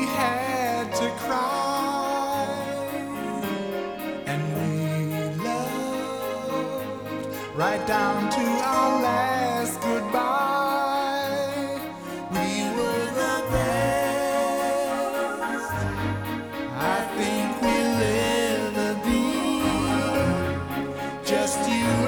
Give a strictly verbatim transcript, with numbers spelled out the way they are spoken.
had to cry, and we loved right down to our last goodbye. We were the best, I think we'll ever be, just you